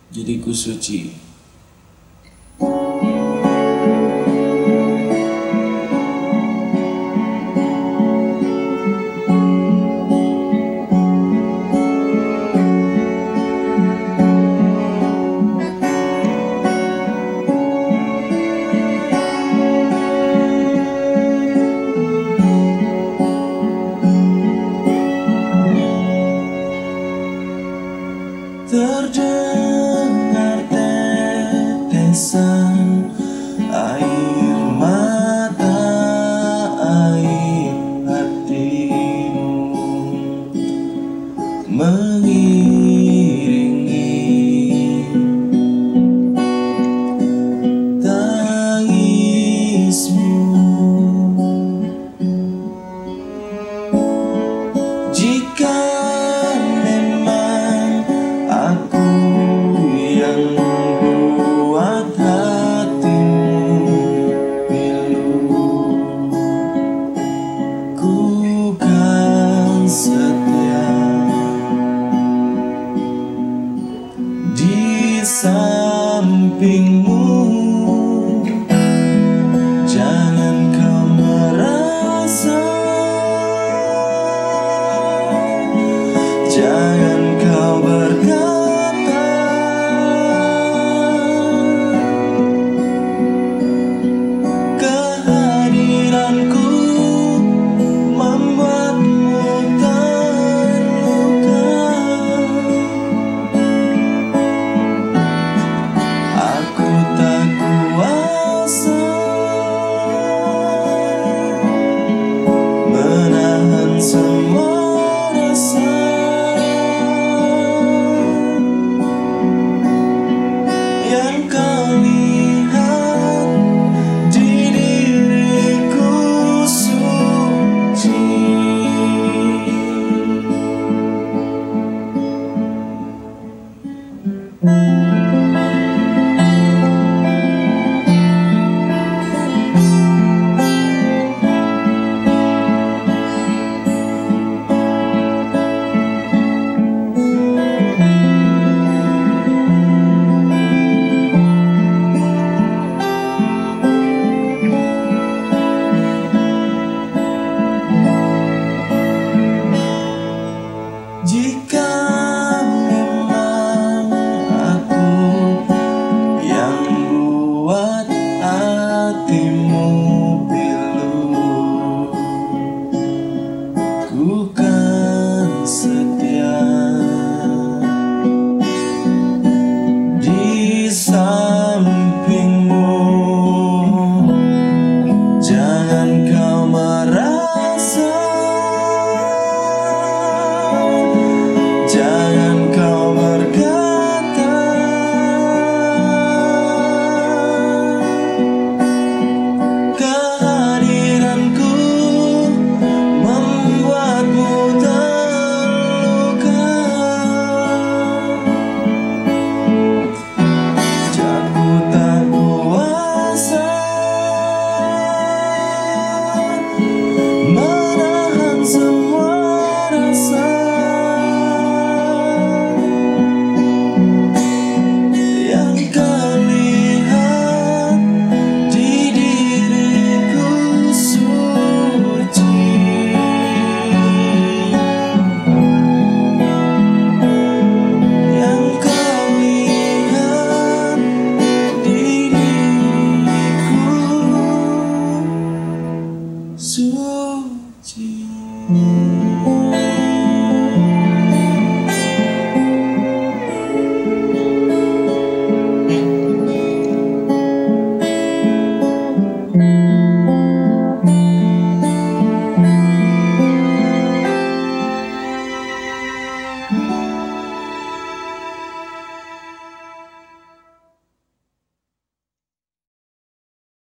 Jadi ku suci. Terdengar tetesan air mata, air hatimu mengiringi tangismu. Jika memang aku yang membuat hatimu pilu, ku kan setia di sampingmu. Jangan kau merasa, jangan kau berkata kehadiranku membuatmu terluka. Aku tak kuasa menahan semua rasa yang kau lihat di diriku suci. Jika memang aku yang buat hatimu pilu, ku kan setia di sampingmu. Jangan kau merasa, jangan kau berkata kehadiranku membuatmu terluka. Aku tak kuasa menahan semua rasa yang kau lihat di diriku suci. Yang kau lihat di diriku suci.